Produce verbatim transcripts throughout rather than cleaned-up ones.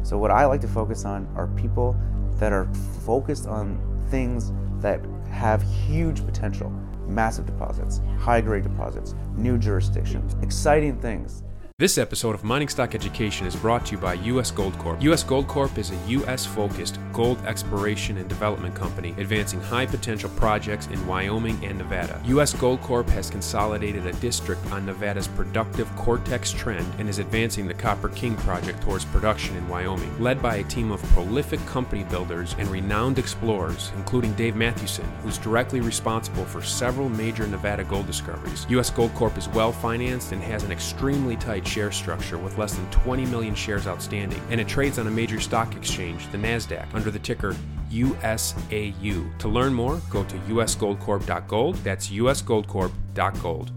So what I like to focus on are people that are focused on things that have huge potential, massive deposits, high-grade deposits, new jurisdictions, exciting things. This episode of Mining Stock Education is brought to you by U S Gold Corp. U S Gold Corp is a U S-focused gold exploration and development company advancing high-potential projects in Wyoming and Nevada. U S Gold Corp has consolidated a district on Nevada's productive Cortex Trend and is advancing the Copper King project towards production in Wyoming. Led by a team of prolific company builders and renowned explorers, including Dave Mathewson, who's directly responsible for several major Nevada gold discoveries, U S Gold Corp is well-financed and has an extremely tight share structure with less than twenty million shares outstanding, and it trades on a major stock exchange, the NASDAQ, under the ticker U S A U. To learn more, go to U S gold corp dot gold. That's U S gold corp dot gold.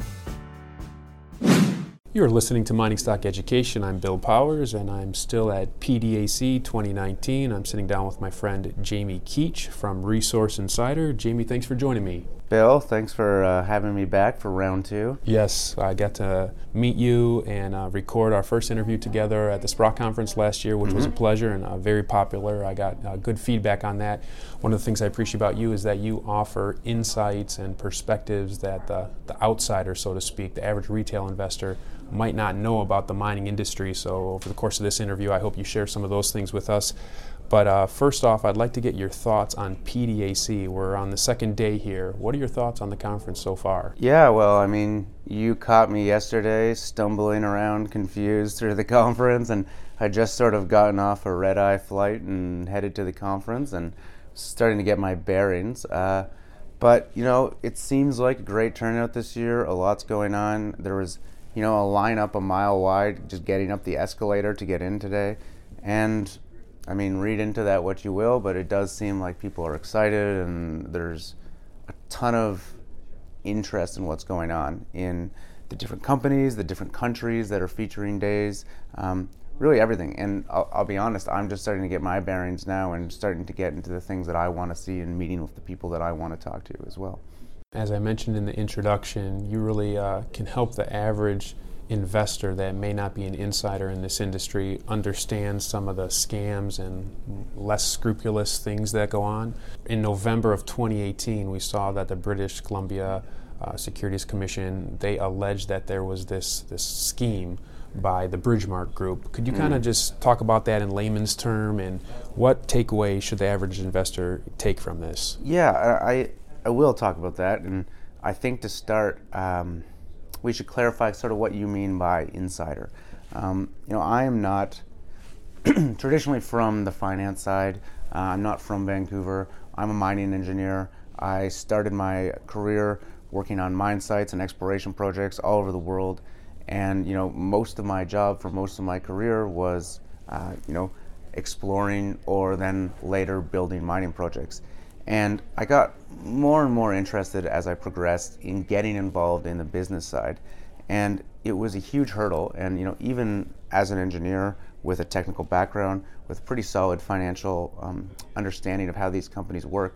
You're listening to Mining Stock Education. I'm Bill Powers, and I'm still at P D A C twenty nineteen. I'm sitting down with my friend Jamie Keach from Resource Insider. Jamie, thanks for joining me. Bill, thanks for uh, having me back for round two. Yes, I got to meet you and uh, record our first interview together at the Sprott Conference last year, which mm-hmm. was a pleasure and uh, very popular. I got uh, good feedback on that. One of the things I appreciate about you is that you offer insights and perspectives that the, the outsider, so to speak, the average retail investor, might not know about the mining industry. So over the course of this interview, I hope you share some of those things with us. But uh, first off, I'd like to get your thoughts on P D A C. We're on the second day here. What are your thoughts on the conference so far? Yeah, well, I mean, you caught me yesterday stumbling around confused through the conference, and I just sort of gotten off a red-eye flight and headed to the conference and starting to get my bearings. Uh, but, you know, it seems like a great turnout this year. A lot's going on. There was, you know, a lineup a mile wide just getting up the escalator to get in today. And I mean, read into that what you will, but it does seem like people are excited and there's a ton of interest in what's going on in the different companies, the different countries that are featuring days, um, really everything. And I'll, I'll be honest, I'm just starting to get my bearings now and starting to get into the things that I want to see and meeting with the people that I want to talk to as well. As I mentioned in the introduction, you really uh, can help the average investor that may not be an insider in this industry understand some of the scams and less scrupulous things that go on. In November of twenty eighteen, we saw that the British Columbia uh, Securities Commission, they alleged that there was this, this scheme by the Bridgemark Group. Could you mm. kind of just talk about that in layman's term, and what takeaway should the average investor take from this? Yeah, I, I will talk about that, and I think to start, um, we should clarify sort of what you mean by insider. Um, you know, I am not traditionally from the finance side. Uh, I'm not from Vancouver. I'm a mining engineer. I started my career working on mine sites and exploration projects all over the world. And, you know, most of my job for most of my career was, uh, you know, exploring or then later building mining projects. And I got more and more interested as I progressed in getting involved in the business side. And it was a huge hurdle. And, you know, even as an engineer with a technical background, with pretty solid financial um, understanding of how these companies work,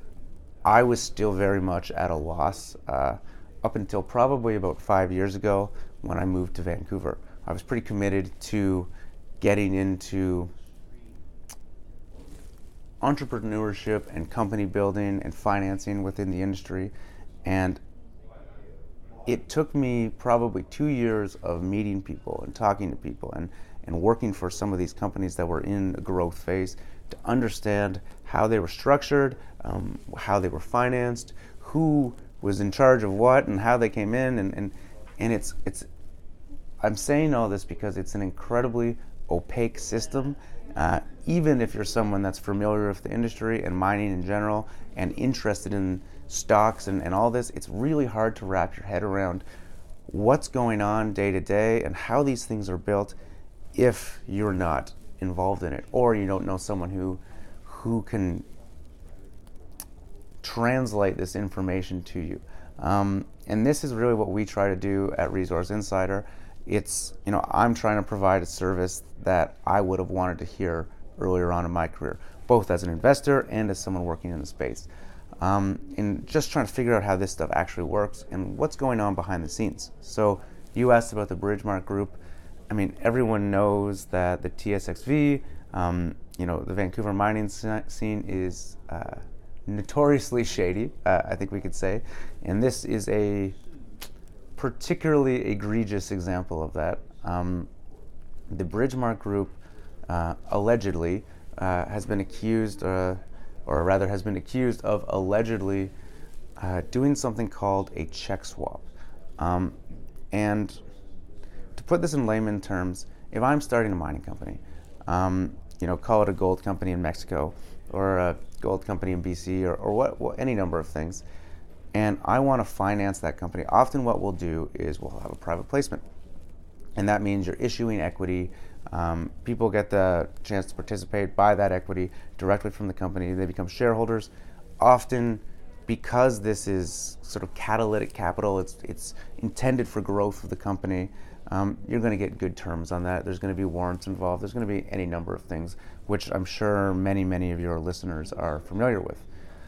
I was still very much at a loss uh, up until probably about five years ago when I moved to Vancouver. I was pretty committed to getting into entrepreneurship and company building and financing within the industry, and it took me probably two years of meeting people and talking to people and, and working for some of these companies that were in a growth phase to understand how they were structured, um, how they were financed, who was in charge of what and how they came in, and, and, and it's it's I'm saying all this because it's an incredibly opaque system. Uh, even if you're someone that's familiar with the industry and mining in general and interested in stocks and, and all this, it's really hard to wrap your head around what's going on day to day and how these things are built if you're not involved in it or you don't know someone who who can translate this information to you. Um, and this is really what we try to do at Resource Insider. It's, you know, I'm trying to provide a service that I would have wanted to hear earlier on in my career, both as an investor and as someone working in the space. Um, and just trying to figure out how this stuff actually works and what's going on behind the scenes. So you asked about the Bridgemark Group. I mean, everyone knows that the T S X V, um, you know, the Vancouver mining scene is uh, notoriously shady, uh, I think we could say. And this is a particularly egregious example of that. Um, the Bridgemark Group uh, allegedly uh, has been accused, uh, or rather has been accused of allegedly uh, doing something called a check swap. Um, and to put this in layman terms, if I'm starting a mining company, um, you know, call it a gold company in Mexico, or a gold company in B C, or, or what, what, any number of things, and I want to finance that company, often what we'll do is we'll have a private placement. And that means you're issuing equity. Um, people get the chance to participate, buy that equity directly from the company. They become shareholders. Often, because this is sort of catalytic capital, it's it's intended for growth of the company, um, you're going to get good terms on that. There's going to be warrants involved. There's going to be any number of things, which I'm sure many, many of your listeners are familiar with.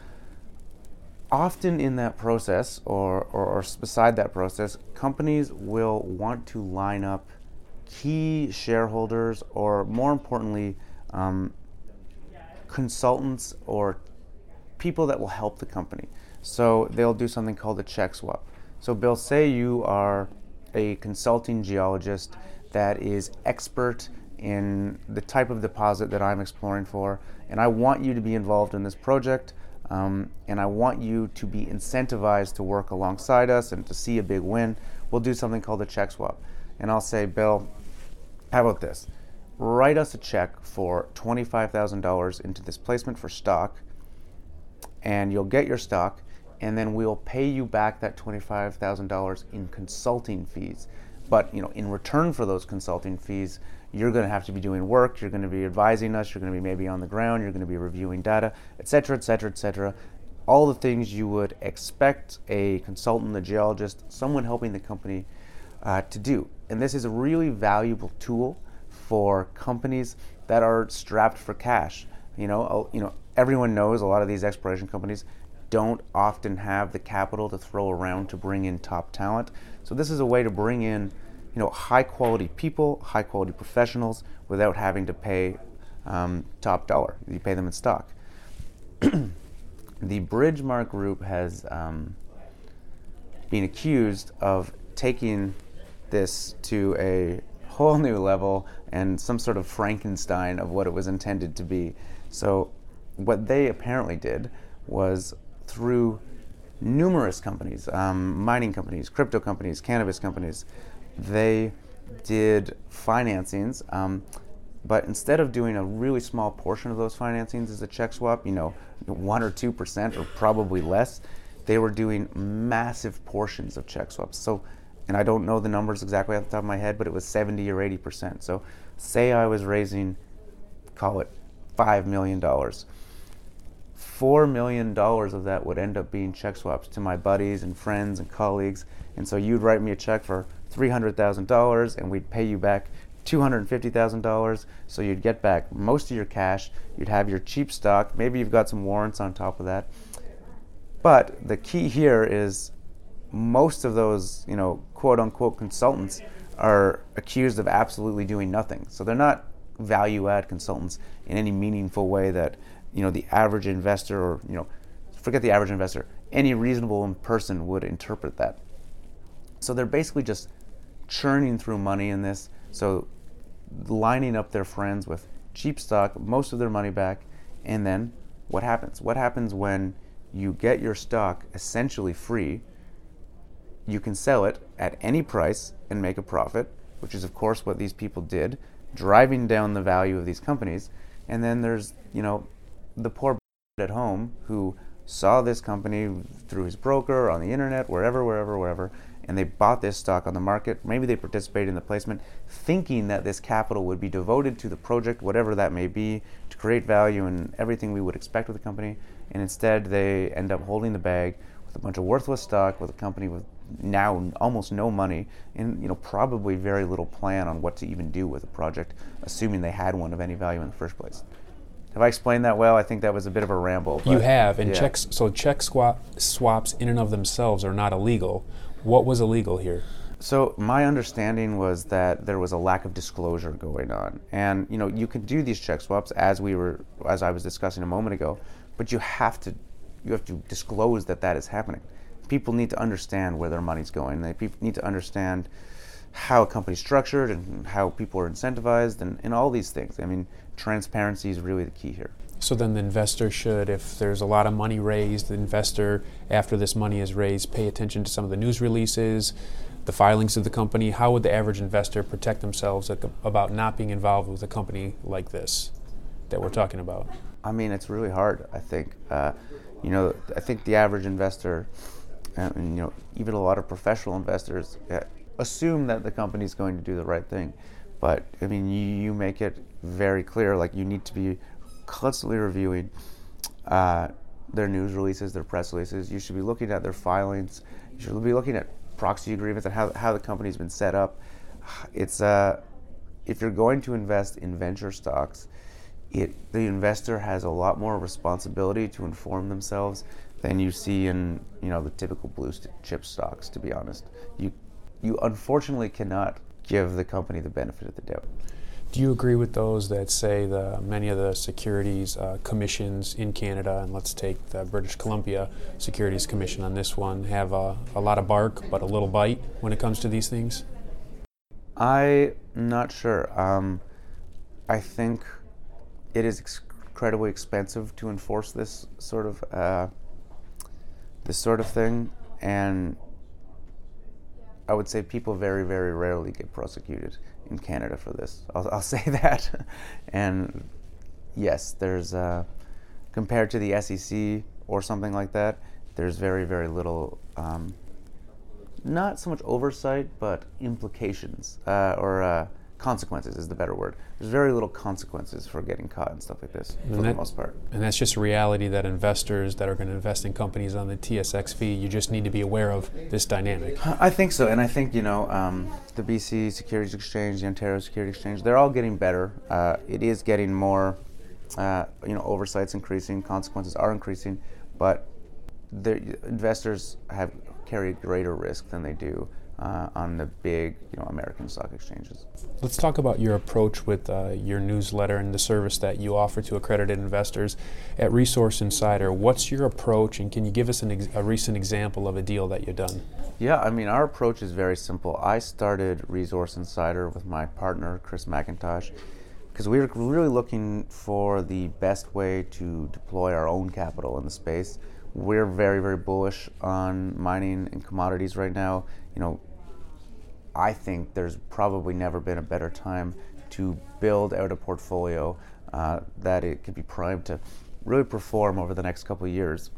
Often in that process, or, or, or beside that process, companies will want to line up key shareholders, or more importantly, um, consultants or people that will help the company. So they'll do something called a check swap. So Bill, say you are a consulting geologist that is expert in the type of deposit that I'm exploring for, and I want you to be involved in this project, um, and I want you to be incentivized to work alongside us and to see a big win. We'll do something called a check swap. And I'll say, Bill, how about this? Write us a check for twenty-five thousand dollars into this placement for stock, and you'll get your stock, and then we'll pay you back that twenty-five thousand dollars in consulting fees. But, you know, in return for those consulting fees, you're going to have to be doing work, you're going to be advising us, you're going to be maybe on the ground, you're going to be reviewing data, et cetera, et cetera, et cetera. All the things you would expect a consultant, a geologist, someone helping the company uh, to do. And this is a really valuable tool for companies that are strapped for cash. You know, you know, everyone knows a lot of these exploration companies don't often have the capital to throw around to bring in top talent. So this is a way to bring in, you know, high quality people, high quality professionals without having to pay um, top dollar. You pay them in stock. The Bridgemark Group has um, been accused of taking this to a whole new level and some sort of Frankenstein of what it was intended to be. So what they apparently did was, through numerous companies, um, mining companies, crypto companies, cannabis companies, they did financings, um, but instead of doing a really small portion of those financings as a check swap, you know, one or two percent or probably less, they were doing massive portions of check swaps. So, and I don't know the numbers exactly off the top of my head, but it was seventy or eighty percent. So say I was raising, call it five million dollars. four million dollars of that would end up being check swaps to my buddies and friends and colleagues. And so you'd write me a check for three hundred thousand dollars and we'd pay you back two hundred fifty thousand dollars. So you'd get back most of your cash, you'd have your cheap stock, maybe you've got some warrants on top of that. But the key here is most of those, you know, quote unquote consultants are accused of absolutely doing nothing. So they're not value add consultants in any meaningful way that, you know, the average investor, or, you know, forget the average investor, any reasonable person would interpret that. So they're basically just churning through money in this, so lining up their friends with cheap stock, most of their money back, and then what happens? What happens when you get your stock essentially free? You can sell it at any price and make a profit, which is of course what these people did, driving down the value of these companies. And then there's, you know, the poor at home who saw this company through his broker, on the internet, wherever, wherever, wherever, and they bought this stock on the market. Maybe they participated in the placement thinking that this capital would be devoted to the project, whatever that may be, to create value and everything we would expect with the company. And instead they end up holding the bag with a bunch of worthless stock, with a company with now almost no money, and, you know, probably very little plan on what to even do with a project, assuming they had one of any value in the first place. Have I explained that well? I think that was a bit of a ramble. You have, and yeah. checks. So check swap, swaps in and of themselves are not illegal. What was illegal here? So my understanding was that there was a lack of disclosure going on, and you know you can do these check swaps as we were as I was discussing a moment ago, but you have to you have to disclose that that is happening. People need to understand where their money's going. They pe- need to understand how a company's structured and how people are incentivized and, and all these things. I mean, transparency is really the key here. So then the investor should, if there's a lot of money raised, the investor, after this money is raised, pay attention to some of the news releases, the filings of the company. How would the average investor protect themselves about not being involved with a company like this that we're talking about? I mean, it's really hard, I think. Uh, you know, I think the average investor, and, and you know, even a lot of professional investors uh, assume that the company's going to do the right thing. But, I mean, you, you make it very clear, like you need to be constantly reviewing uh, their news releases, their press releases. You should be looking at their filings. You should be looking at proxy agreements and how, how the company's been set up. It's uh, if you're going to invest in venture stocks, it the investor has a lot more responsibility to inform themselves than you see in you know the typical blue chip stocks. To be honest, you you unfortunately cannot give the company the benefit of the doubt. Do you agree with those that say the many of the securities uh, commissions in Canada, and let's take the British Columbia Securities Commission on this one, have a, a lot of bark but a little bite when it comes to these things? I'm not sure. Um, I think it is ex- incredibly expensive to enforce this sort of uh, this sort of thing, and I would say people very, very rarely get prosecuted in Canada for this. I'll, I'll say that. And yes, there's, uh, compared to the S E C or something like that, there's very, very little, um, not so much oversight, but implications, uh, or uh, consequences is the better word. There's very little consequences for getting caught and stuff like this, for and that, the most part. And that's just a reality that investors that are going to invest in companies on the T S X V, you just need to be aware of this dynamic. I think so, and I think, you know, um, the B C Securities Exchange, the Ontario Securities Exchange, they're all getting better. Uh, it is getting more, uh, you know, oversight's increasing, consequences are increasing, but the investors have carried greater risk than they do Uh, on the big, you know, American stock exchanges. Let's talk about your approach with uh, your newsletter and the service that you offer to accredited investors. At Resource Insider, what's your approach, and can you give us an ex- a recent example of a deal that you've done? Yeah, I mean, our approach is very simple. I started Resource Insider with my partner, Chris McIntosh, because we were really looking for the best way to deploy our own capital in the space. We're very, very bullish on mining and commodities right now. You know, I think there's probably never been a better time to build out a portfolio uh, that it could be primed to really perform over the next couple of years.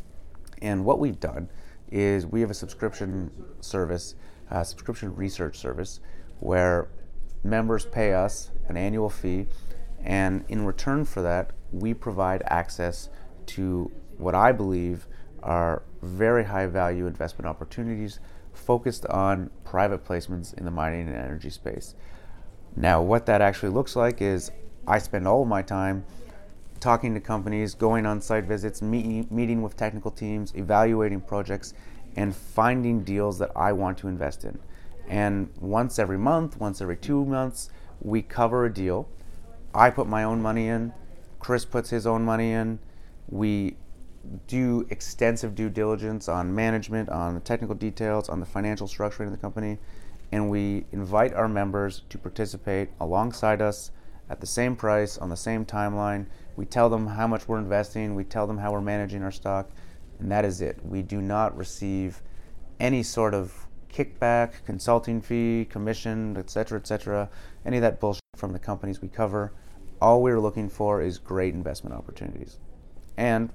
And what we've done is we have a subscription service, a subscription research service, where members pay us an annual fee, and in return for that, we provide access to what I believe are very high value investment opportunities focused on private placements in the mining and energy space. Now, what that actually looks like is I spend all of my time talking to companies, going on site visits, meeting, meeting with technical teams, evaluating projects, and finding deals that I want to invest in. And once every month, once every two months, we cover a deal. I put my own money in, Chris puts his own money in, we do extensive due diligence on management, on the technical details, on the financial structuring of the company, and we invite our members to participate alongside us at the same price, on the same timeline. We tell them how much we're investing, we tell them how we're managing our stock, and that is it. We do not receive any sort of kickback, consulting fee, commission, et cetera, et cetera, any of that bullshit from the companies we cover. All we're looking for is great investment opportunities. And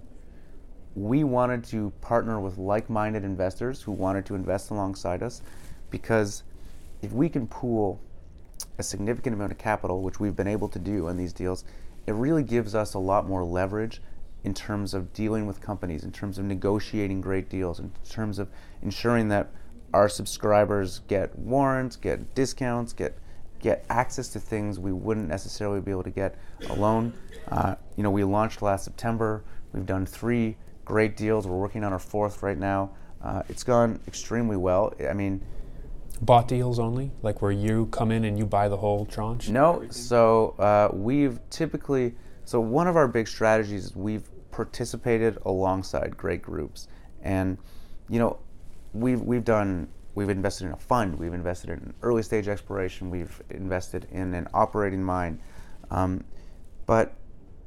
we wanted to partner with like-minded investors who wanted to invest alongside us, because if we can pool a significant amount of capital, which we've been able to do on these deals, it really gives us a lot more leverage in terms of dealing with companies, in terms of negotiating great deals, in terms of ensuring that our subscribers get warrants, get discounts, get get access to things we wouldn't necessarily be able to get alone. Uh, you know, we launched last September. We've done three great deals. We're working on our fourth right now. Uh, it's gone extremely well. I mean, bought deals only, like where you come in and you buy the whole tranche? No. So uh, we've typically, so one of our big strategies is we've participated alongside great groups, and you know, we've we've done we've invested in a fund, we've invested in early stage exploration, we've invested in an operating mine, um, but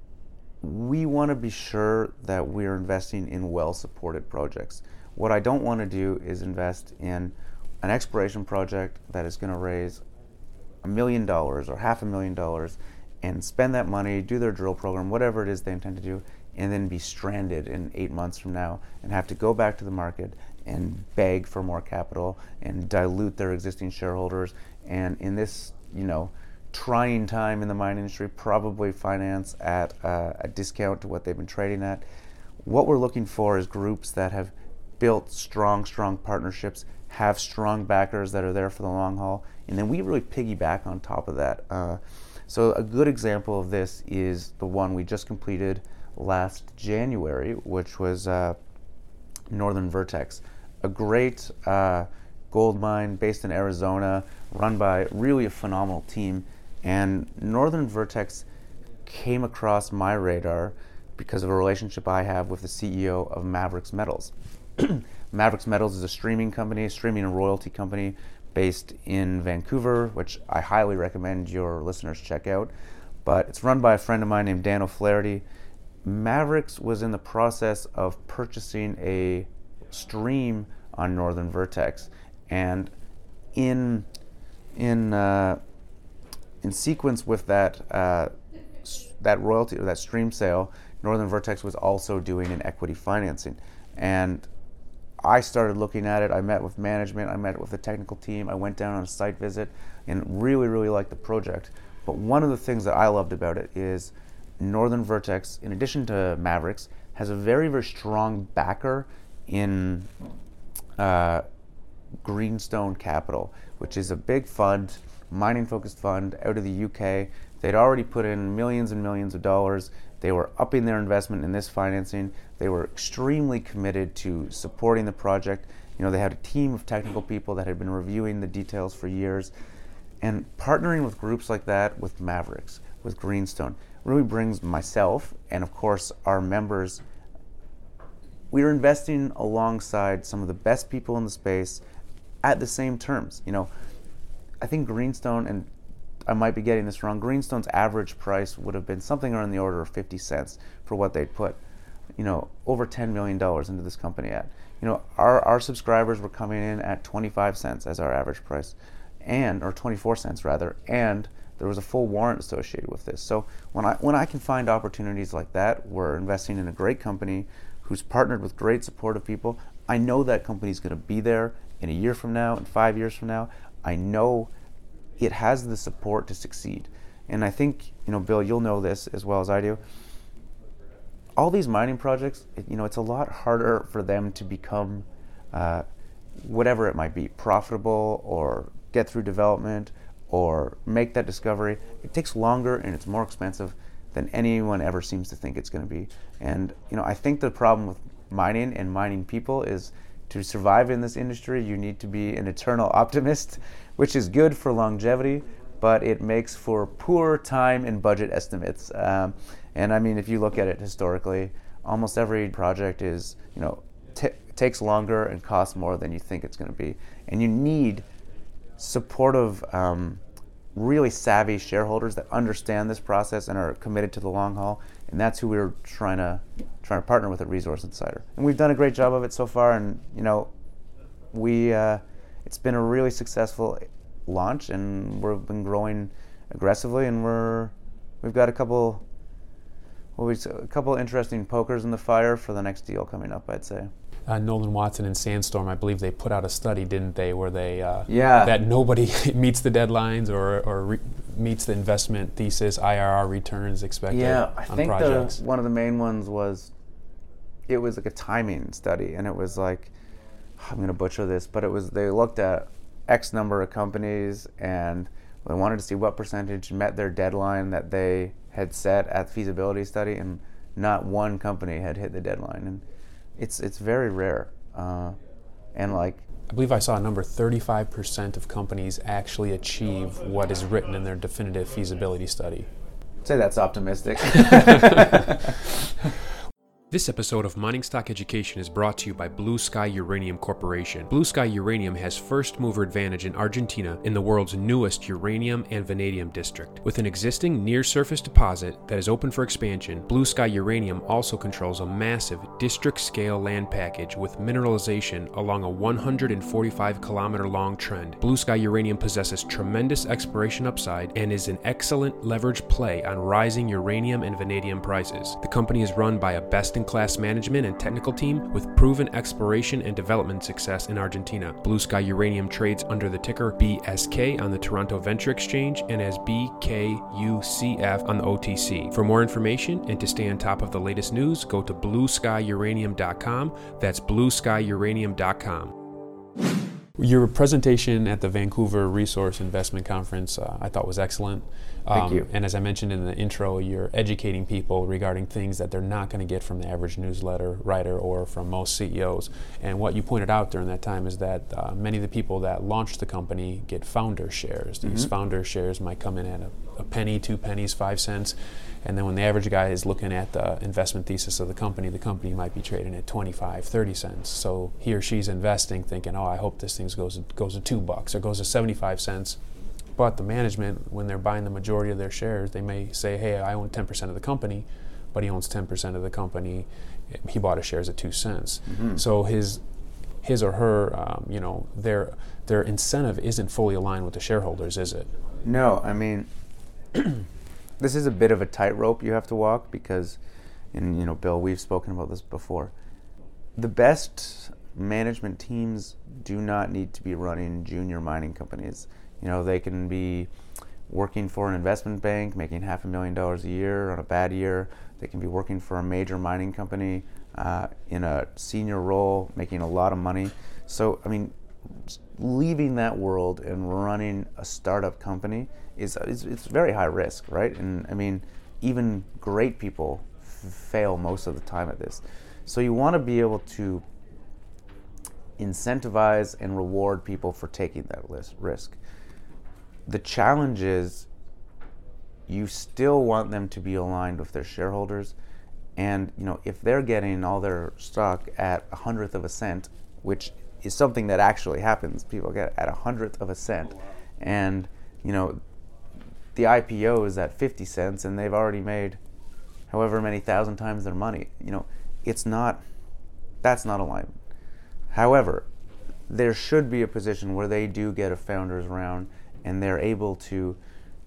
we want to be sure that we're investing in well-supported projects. What I don't want to do is invest in an exploration project that is going to raise a million dollars or half a million dollars and spend that money, do their drill program, whatever it is they intend to do, and then be stranded in eight months from now and have to go back to the market and beg for more capital and dilute their existing shareholders. And in this, you know, trying time in the mining industry, probably finance at uh, a discount to what they've been trading at. What we're looking for is groups that have built strong, strong partnerships, have strong backers that are there for the long haul, and then we really piggyback on top of that. Uh, so a good example of this is the one we just completed last January, which was uh, Northern Vertex, a great uh, gold mine based in Arizona, run by really a phenomenal team. And Northern Vertex came across my radar because of a relationship I have with the C E O of Maverix Metals. Maverix Metals is a streaming company, a streaming and royalty company based in Vancouver, which I highly recommend your listeners check out. But it's run by a friend of mine named Dan O'Flaherty. Maverix was in the process of purchasing a stream on Northern Vertex, and in in uh, in sequence with that uh, that royalty or that stream sale, Northern Vertex was also doing an equity financing, and I started looking at it. I met with management, I met with the technical team, I went down on a site visit and really, really liked the project. But one of the things that I loved about it is Northern Vertex, in addition to Maverix, has a very, very strong backer in uh, Greenstone Capital, which is a big fund, mining-focused fund out of the U K. They'd already put in millions and millions of dollars. They were upping their investment in this financing. They were extremely committed to supporting the project. You know, they had a team of technical people that had been reviewing the details for years. And partnering with groups like that, with Maverix, with Greenstone, really brings myself and, of course, our members. We're investing alongside some of the best people in the space at the same terms. You know, I think Greenstone, and I might be getting this wrong, Greenstone's average price would have been something around the order of fifty cents for what they'd put, you know, over ten million dollars into this company at. You know, our, our subscribers were coming in at twenty-five cents as our average price, and, or twenty-four cents rather, and there was a full warrant associated with this. So when I when I can find opportunities like that, we're investing in a great company who's partnered with great supportive people. I know that company's going to be there in a year from now, in five years from now. I know it has the support to succeed. And I think, you know, Bill, you'll know this as well as I do. All these mining projects, it, you know, it's a lot harder for them to become uh, whatever it might be, profitable or get through development or make that discovery. It takes longer and it's more expensive than anyone ever seems to think it's going to be. And, you know, I think the problem with mining and mining people is to survive in this industry, you need to be an eternal optimist, which is good for longevity, but it makes for poor time and budget estimates. Um, and I mean, if you look at it historically, almost every project is, you know, t- takes longer and costs more than you think it's going to be. And you need supportive, um, really savvy shareholders that understand this process and are committed to the long haul. And that's who we're trying to trying to partner with at Resource Insider. And we've done a great job of it so far. And you know, we uh, it's been a really successful launch, and we've been growing aggressively. And we're we've got a couple well, we a couple interesting pokers in the fire for the next deal coming up, I'd say. Uh, Nolan Watson and Sandstorm, I believe they put out a study, didn't they, where they uh, yeah. that nobody meets the deadlines or, or re- meets the investment thesis, I R R returns expected yeah, I on think projects. The, one of the main ones was, it was like a timing study, and it was like, I'm going to butcher this, but it was, they looked at X number of companies, and they wanted to see what percentage met their deadline that they had set at the feasibility study, and not one company had hit the deadline. And It's it's very rare. Uh, And like, I believe I saw a number, thirty-five percent of companies actually achieve what is written in their definitive feasibility study. I'd say that's optimistic. This episode of Mining Stock Education is brought to you by Blue Sky Uranium Corporation. Blue Sky Uranium has first mover advantage in Argentina in the world's newest uranium and vanadium district. With an existing near-surface deposit that is open for expansion, Blue Sky Uranium also controls a massive district-scale land package with mineralization along a one hundred forty-five kilometer long trend. Blue Sky Uranium possesses tremendous exploration upside and is an excellent leverage play on rising uranium and vanadium prices. The company is run by a best class management and technical team with proven exploration and development success in Argentina. Blue Sky Uranium trades under the ticker B S K on the Toronto Venture Exchange and as B K U C F on the O T C. For more information and to stay on top of the latest news, go to blue sky uranium dot com. That's blue sky uranium dot com. Your presentation at the Vancouver Resource Investment Conference uh, I thought was excellent. Um, Thank you. And as I mentioned in the intro, you're educating people regarding things that they're not going to get from the average newsletter writer or from most C E Os. And what you pointed out during that time is that uh, many of the people that launched the company get founder shares. These mm-hmm. founder shares might come in at a, a penny, two pennies, five cents. And then when the average guy is looking at the investment thesis of the company, the company might be trading at twenty-five, thirty cents. So he or she's investing thinking, oh, I hope this thing goes, goes to two bucks or goes to seventy-five cents. But the management, when they're buying the majority of their shares, they may say, hey, I own ten percent of the company, but he owns ten percent of the company. He bought his shares at two cents. Mm-hmm. So his his or her, um, you know, their their incentive isn't fully aligned with the shareholders, is it? No, I mean, this is a bit of a tightrope you have to walk because, and you know, Bill, we've spoken about this before. The best management teams do not need to be running junior mining companies. You know, they can be working for an investment bank, making half a million dollars a year on a bad year. They can be working for a major mining company uh, in a senior role, making a lot of money. So, I mean, leaving that world and running a startup company is, is it's very high risk, right? And I mean, even great people f- fail most of the time at this. So you want to be able to incentivize and reward people for taking that list, risk. The challenge is you still want them to be aligned with their shareholders, and you know, if they're getting all their stock at a hundredth of a cent, which is something that actually happens, people get at a hundredth of a cent, and you know, the I P O is at fifty cents and they've already made however many thousand times their money. You know, it's not, that's not alignment. However, there should be a position where they do get a founders round and they're able to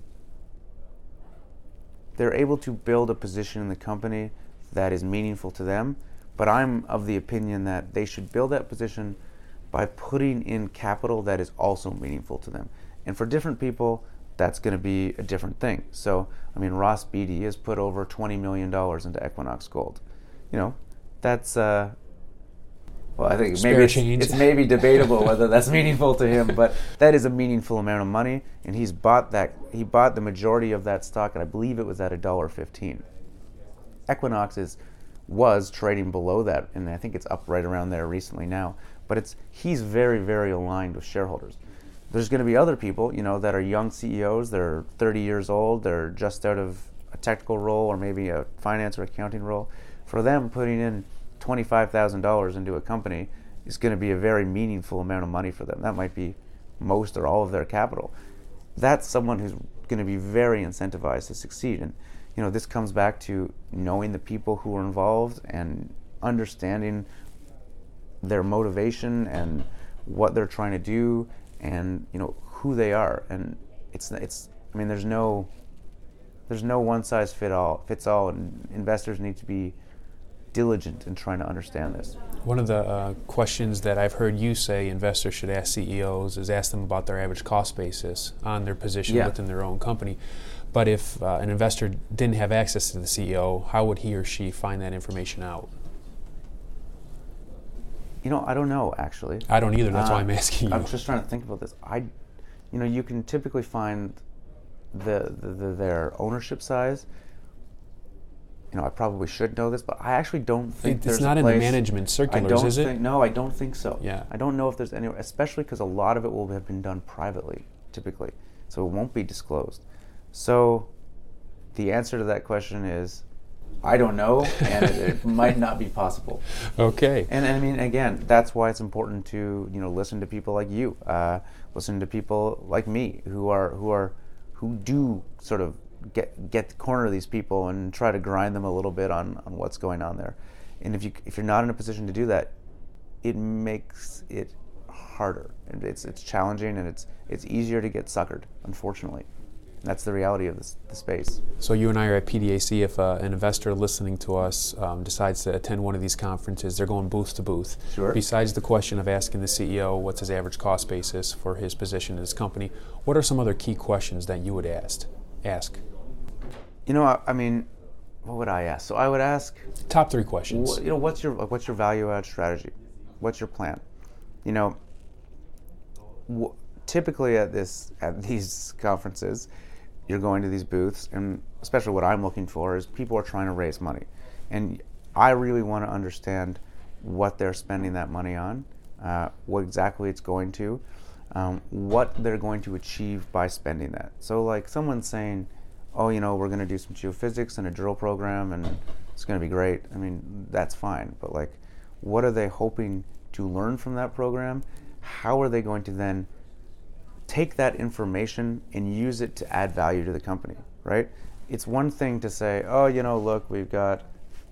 they're able to build a position in the company that is meaningful to them. But I'm of the opinion that they should build that position by putting in capital that is also meaningful to them. And for different people, that's going to be a different thing. So, I mean, Ross Beatty has put over twenty million dollars into Equinox Gold. You know, that's uh, well, I think Spare maybe it's, change. it's maybe debatable whether that's meaningful to him, but that is a meaningful amount of money, and he's bought that. He bought the majority of that stock, and I believe it was at a dollar fifteen. Equinox is was trading below that, and I think it's up right around there recently now. But it's he's very, very aligned with shareholders. There's going to be other people, you know, that are young C E Os. They're thirty years old. They're just out of a technical role or maybe a finance or accounting role. For them, putting in twenty-five thousand dollars into a company is going to be a very meaningful amount of money for them. That might be most or all of their capital. That's someone who's going to be very incentivized to succeed. And you know, this comes back to knowing the people who are involved and understanding their motivation and what they're trying to do, and you know who they are. And it's it's I mean, there's no there's no one size fit all fits all, and investors need to be diligent in trying to understand this. One of the uh, questions that I've heard you say investors should ask C E Os is ask them about their average cost basis on their position yeah. within their own company. But if uh, an investor didn't have access to the C E O, how would he or she find that information out? You know, I don't know, actually. I don't either. That's uh, why I'm asking you. I'm just trying to think about this. I, you know, you can typically find the, the, the their ownership size. you know, I probably should know this, but I actually don't think It, there's it's not a in the place, management I circulars, don't is it? think, no, I don't think so. Yeah. I don't know if there's any, especially because a lot of it will have been done privately, typically, so it won't be disclosed. So the answer to that question is, I don't know, and it, it might not be possible. Okay. And, and I mean, again, that's why it's important to, you know, listen to people like you, uh, listen to people like me who are who are who do sort of get get corner these people and try to grind them a little bit on, on what's going on there. And if you if you're not in a position to do that, it makes it harder. And it's it's challenging, and it's it's easier to get suckered, unfortunately. That's the reality of this, the space. So you and I are at P D A C. If uh, an investor listening to us um, decides to attend one of these conferences, they're going booth to booth. Sure. Besides the question of asking the C E O what's his average cost basis for his position in his company, what are some other key questions that you would ask? Ask. You know, I, I mean, what would I ask? So I would ask, Top three questions. wh- you know, what's your what's your value add strategy? What's your plan? You know, wh- typically at this at these conferences, you're going to these booths, and especially what I'm looking for is people are trying to raise money, and I really want to understand what they're spending that money on, uh, what exactly it's going to, um, what they're going to achieve by spending that. So like someone's saying, oh, you know, we're going to do some geophysics and a drill program, and it's going to be great. I mean, that's fine, but like, what are they hoping to learn from that program? How are they going to then take that information and use it to add value to the company, right? It's one thing to say, oh, you know, look, we've got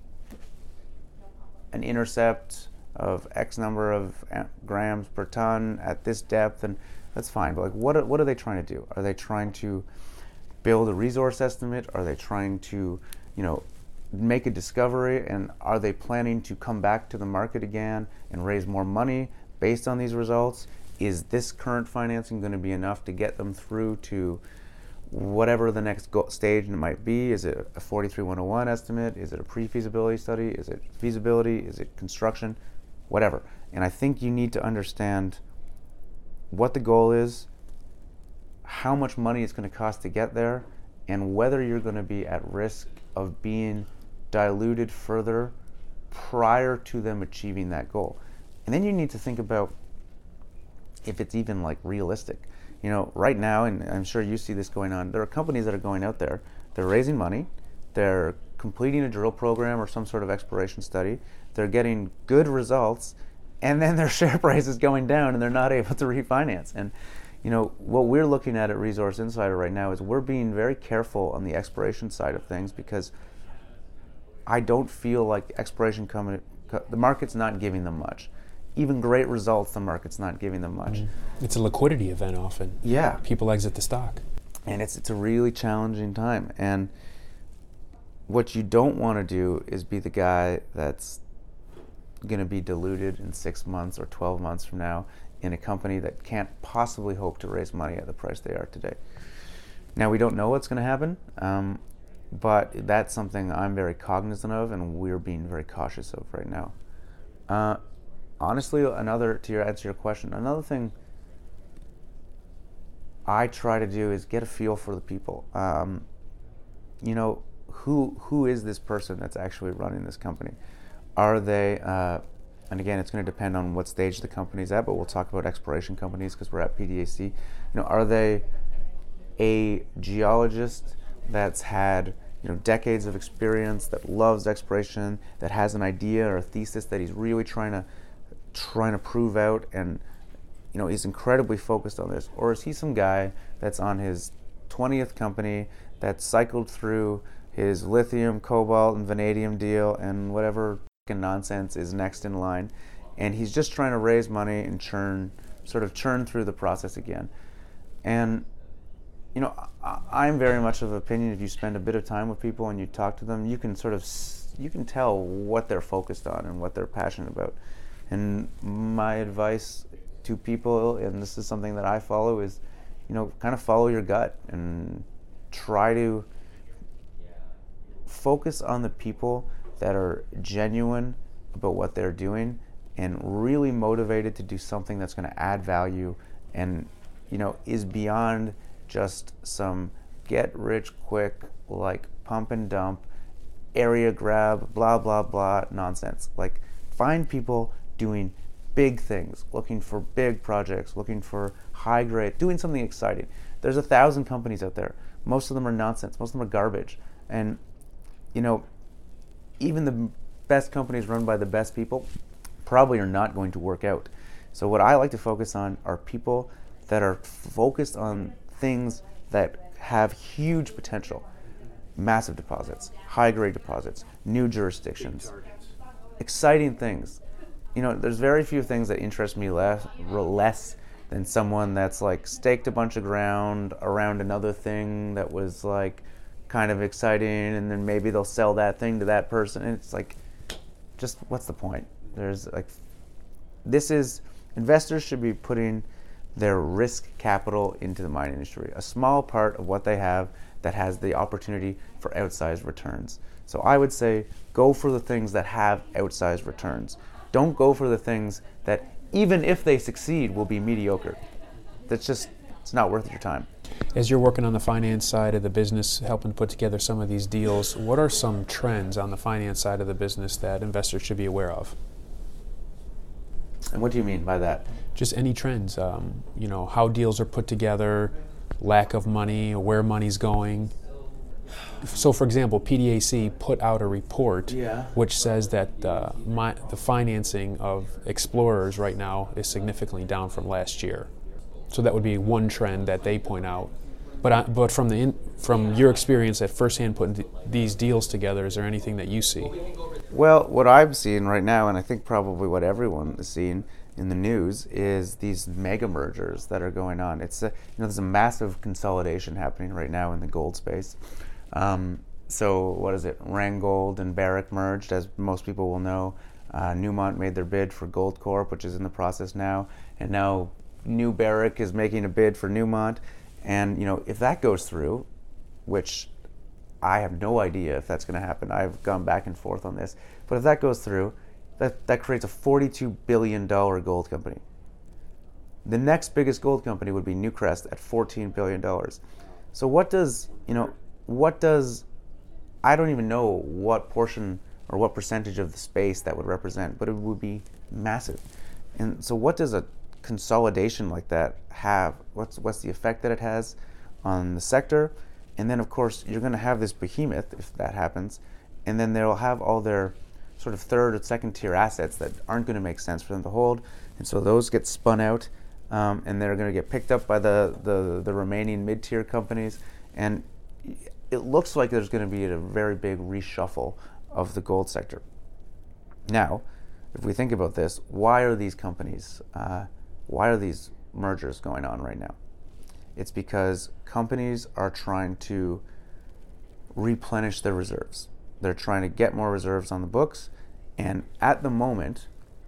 an intercept of X number of grams per ton at this depth, and that's fine. But like, what are, what are they trying to do? Are they trying to build a resource estimate? Are they trying to, you know, make a discovery? And are they planning to come back to the market again and raise more money based on these results? Is this current financing going to be enough to get them through to whatever the next go- stage might be? Is it a forty-three one oh one estimate? Is it a pre-feasibility study? Is it feasibility? Is it construction? Whatever. And I think you need to understand what the goal is, how much money it's going to cost to get there, and whether you're going to be at risk of being diluted further prior to them achieving that goal. And then you need to think about if it's even like realistic. You know, right now, and I'm sure you see this going on, there are companies that are going out there, they're raising money, they're completing a drill program or some sort of exploration study, they're getting good results, and then their share price is going down and they're not able to refinance. And you know, what we're looking at at Resource Insider right now is we're being very careful on the exploration side of things, because I don't feel like exploration company, the market's not giving them much. Even great results, the market's not giving them much. Mm. It's a liquidity event often. Yeah. People exit the stock. And it's it's a really challenging time. And what you don't want to do is be the guy that's going to be diluted in six months or twelve months from now in a company that can't possibly hope to raise money at the price they are today. Now, we don't know what's going to happen, um, but that's something I'm very cognizant of, and we're being very cautious of right now. Uh, honestly, another, to your answer your question, another thing I try to do is get a feel for the people. Um, you know, who who is this person that's actually running this company? Are they, uh, and again, it's going to depend on what stage the company's at, but we'll talk about exploration companies because we're at P D A C. You know, are they a geologist that's had, you know, decades of experience, that loves exploration, that has an idea or a thesis that he's really trying to trying to prove out, and you know, he's incredibly focused on this? Or is he some guy that's on his twentieth company that's cycled through his lithium, cobalt, and vanadium deal and whatever nonsense is next in line, and he's just trying to raise money and churn, sort of churn through the process again? And you know, I, I'm very much of opinion, if you spend a bit of time with people and you talk to them, you can sort of, you can tell what they're focused on and what they're passionate about. And my advice to people, and this is something that I follow, is, you know, kind of follow your gut and try to focus on the people that are genuine about what they're doing and really motivated to do something that's going to add value and, you know, is beyond just some get rich quick, like pump and dump, area grab, blah, blah, blah nonsense. Like, find people doing big things, looking for big projects, looking for high grade, doing something exciting. There's a thousand companies out there. Most of them are nonsense. Most of them are garbage. And, you know, even the best companies run by the best people probably are not going to work out. So what I like to focus on are people that are focused on things that have huge potential. Massive deposits, high grade deposits, new jurisdictions, exciting things. You know, there's very few things that interest me less, less than someone that's like staked a bunch of ground around another thing that was like kind of exciting, and then maybe they'll sell that thing to that person, and it's like, just what's the point? There's like, this is, investors should be putting their risk capital into the mining industry, a small part of what they have that has the opportunity for outsized returns. So I would say go for the things that have outsized returns. Don't go for the things that, even if they succeed, will be mediocre. That's just, it's not worth your time. As you're working on the finance side of the business, helping put together some of these deals, what are some trends on the finance side of the business that investors should be aware of? And what do you mean by that? Just any trends, um, you know, how deals are put together, lack of money, where money's going. So, for example, P D A C put out a report yeah. which says that uh, my, the financing of explorers right now is significantly down from last year. So that would be one trend that they point out. But I, but from the in, from your experience at firsthand putting th- these deals together, is there anything that you see? Well, what I'm seeing right now, and I think probably what everyone is seeing in the news, is these mega mergers that are going on. It's a, you know, there's a massive consolidation happening right now in the gold space. Um, so what is it? Randgold and Barrick merged, as most people will know. Uh, Newmont made their bid for Goldcorp, which is in the process now, and now New Barrick is making a bid for Newmont. And you know, if that goes through, which I have no idea if that's going to happen. I've gone back and forth on this, but if that goes through, that that creates a forty-two billion dollars gold company. The next biggest gold company would be Newcrest at fourteen billion dollars. So what does, you know, what does, I don't even know what portion or what percentage of the space that would represent, but it would be massive. And so what does a consolidation like that have? What's what's the effect that it has on the sector? And then of course you're going to have this behemoth if that happens, and then they'll have all their sort of third or second tier assets that aren't going to make sense for them to hold, and so those get spun out, um, and they're going to get picked up by the, the, the remaining mid-tier companies, and it looks like there's going to be a very big reshuffle of the gold sector. Now, if we think about this, why are these companies, uh, why are these mergers going on right now? It's because companies are trying to replenish their reserves. They're trying to get more reserves on the books, and at the moment,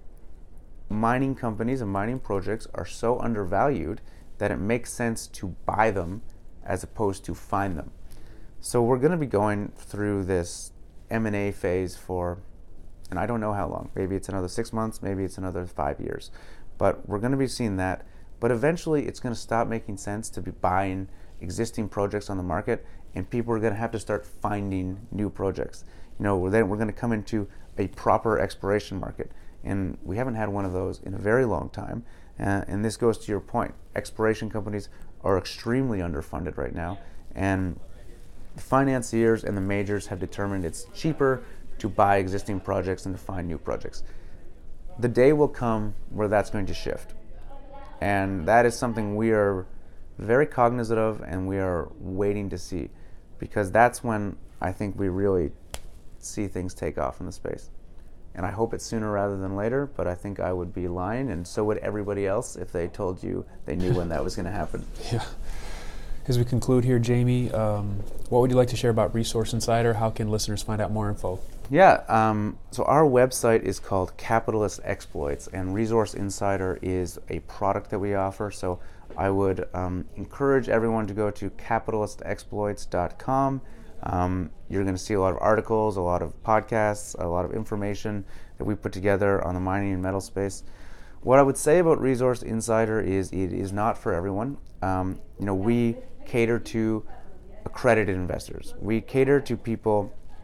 mining companies and mining projects are so undervalued that it makes sense to buy them as opposed to find them. So we're going to be going through this M and A phase for, and I don't know how long, maybe it's another six months, maybe it's another five years, but we're going to be seeing that. But eventually it's going to stop making sense to be buying existing projects on the market, and people are going to have to start finding new projects. You know, then we're going to come into a proper exploration market, and we haven't had one of those in a very long time. Uh, and this goes to your point. Exploration companies are extremely underfunded right now, and the financiers and the majors have determined it's cheaper to buy existing projects than to find new projects. The day will come where that's going to shift, and that is something we are very cognizant of, and we are waiting to see, because that's when I think we really see things take off in the space. And I hope it's sooner rather than later, but I think I would be lying, and so would everybody else if they told you they knew when that was going to happen. Yeah. As we conclude here, Jamie, um, what would you like to share about Resource Insider? How can listeners find out more info? Yeah, um, so our website is called Capitalist Exploits, and Resource Insider is a product that we offer. So I would um, encourage everyone to go to capitalist exploits dot com. Um, you're going to see a lot of articles, a lot of podcasts, a lot of information that we put together on the mining and metal space. What I would say about Resource Insider is it is not for everyone. Um, you know, we cater to accredited investors. We cater to people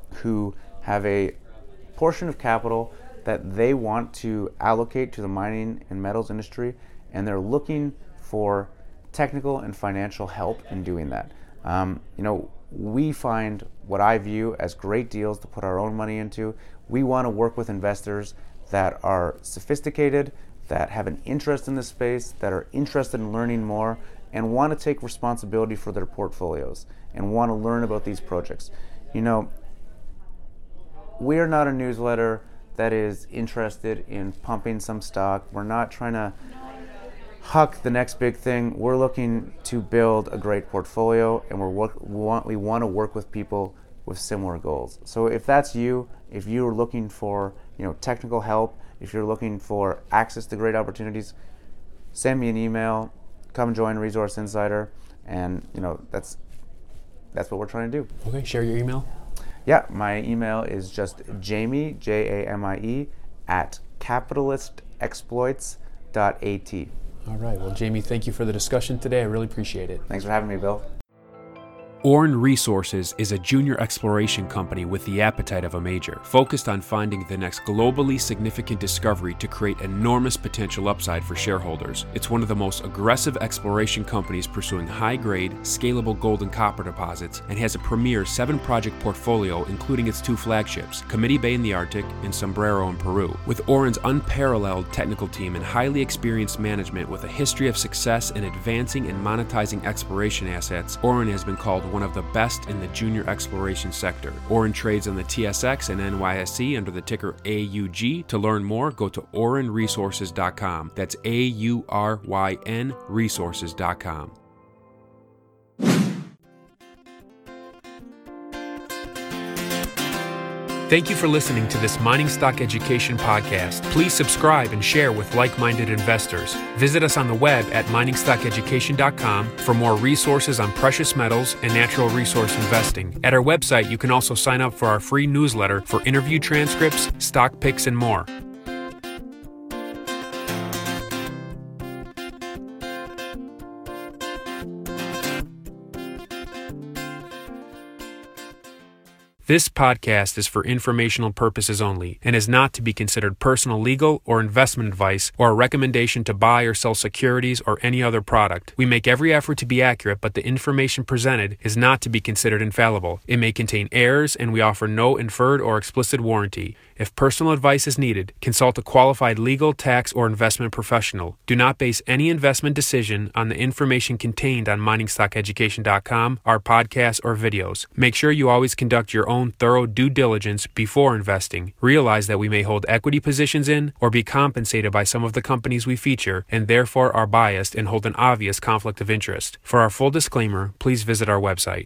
who have a portion of capital that they want to allocate to the mining and metals industry, and they're looking for technical and financial help in doing that. Um, you know, we find what I view as great deals to put our own money into. We want to work with investors that are sophisticated, that have an interest in this space, that are interested in learning more, and want to take responsibility for their portfolios and want to learn about these projects. You know, we are not a newsletter that is interested in pumping some stock. We're not trying to huck the next big thing. We're looking to build a great portfolio, and we're work, we want we want to work with people with similar goals. So if that's you, if you're looking for, you know, technical help, if you're looking for access to great opportunities, send me an email. Come join Resource Insider, and you know that's that's what we're trying to do. Okay, share your email. Yeah, my email is just Jamie, J A M I E, at capitalist exploits dot A T. All right. Well, Jamie, thank you for the discussion today. I really appreciate it. Thanks for having me, Bill. Orin Resources is a junior exploration company with the appetite of a major, focused on finding the next globally significant discovery to create enormous potential upside for shareholders. It's one of the most aggressive exploration companies pursuing high-grade, scalable gold and copper deposits, and has a premier seven-project portfolio including its two flagships, Committee Bay in the Arctic and Sombrero in Peru. With Orin's unparalleled technical team and highly experienced management with a history of success in advancing and monetizing exploration assets, Orin has been called one of the best in the junior exploration sector. Orin trades on the T S X and N Y S E under the ticker A U G. To learn more, go to Orin Resources dot com. That's A U R Y N Resources dot com. Thank you for listening to this Mining Stock Education podcast. Please subscribe and share with like-minded investors. Visit us on the web at mining stock education dot com for more resources on precious metals and natural resource investing. At our website, you can also sign up for our free newsletter for interview transcripts, stock picks, and more. This podcast is for informational purposes only and is not to be considered personal legal or investment advice or a recommendation to buy or sell securities or any other product. We make every effort to be accurate, but the information presented is not to be considered infallible. It may contain errors, and we offer no inferred or explicit warranty. If personal advice is needed, consult a qualified legal, tax, or investment professional. Do not base any investment decision on the information contained on mining stock education dot com, our podcasts, or videos. Make sure you always conduct your own thorough due diligence before investing. Realize that we may hold equity positions in or be compensated by some of the companies we feature, and therefore are biased and hold an obvious conflict of interest. For our full disclaimer, please visit our website.